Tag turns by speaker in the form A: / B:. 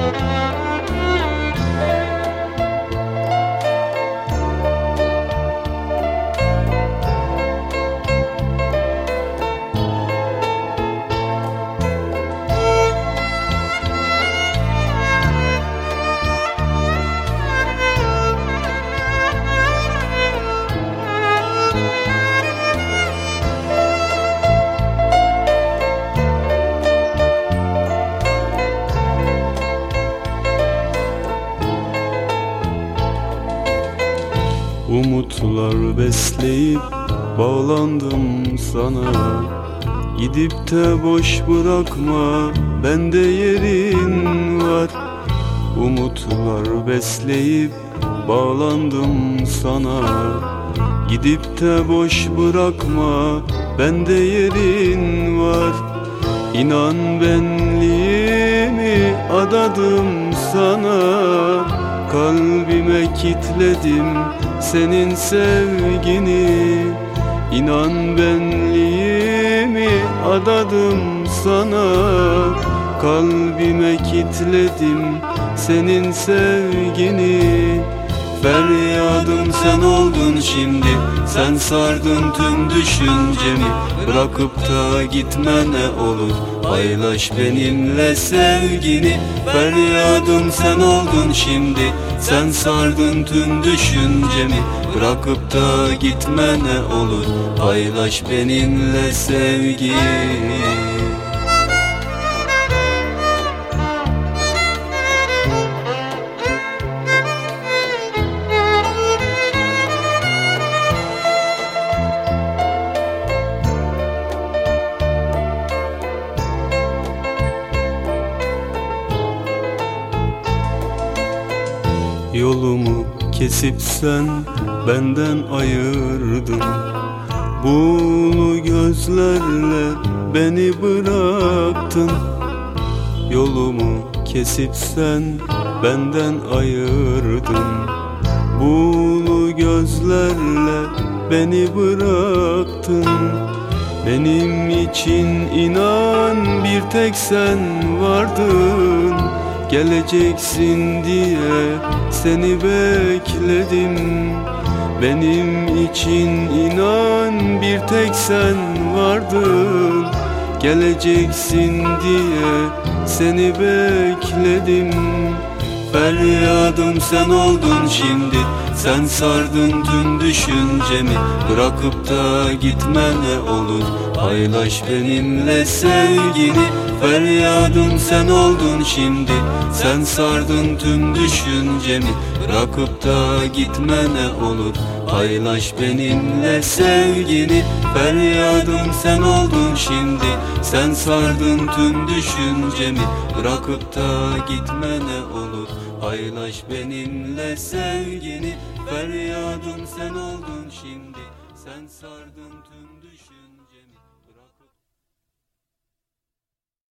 A: Umutlar besleyip bağlandım sana. Gidip de boş bırakma, bende yerin var. Umutlar besleyip bağlandım sana. Gidip de boş bırakma, bende yerin var. İnan benliğimi adadım sana. Kalbime kitledim senin sevgini. İnan benliğimi adadım sana. Kalbime kitledim senin sevgini. Feryadım sen oldun şimdi, sen sardın tüm düşüncemi. Bırakıp da gitme ne olur, paylaş benimle sevgini. Feryadım sen oldun şimdi, sen sardın tüm düşüncemi. Bırakıp da gitme ne olur, paylaş benimle sevgini. Yolumu kesip sen benden ayırdın. Buğulu gözlerle beni bıraktın. Yolumu kesip sen benden ayırdın. Buğulu gözlerle beni bıraktın. Benim için inan bir tek sen vardın. Geleceksin diye seni bekledim. Benim için inan bir tek sen vardın. Geleceksin diye seni bekledim. Feryadım sen oldun şimdi, sen sardın tüm düşüncemi. Bırakıp da gitme ne olur, paylaş benimle sevgini. Feryadım sen oldun şimdi, sen sardın tüm düşüncemi. Bırakıp da gitme ne olur, paylaş benimle sevgini. Feryadım sen oldun şimdi, sen sardın tüm düşüncemi. Bırakıp da gitme ne olur, paylaş benimle sevgini. Feryadım sen oldun şimdi, sen sardın tüm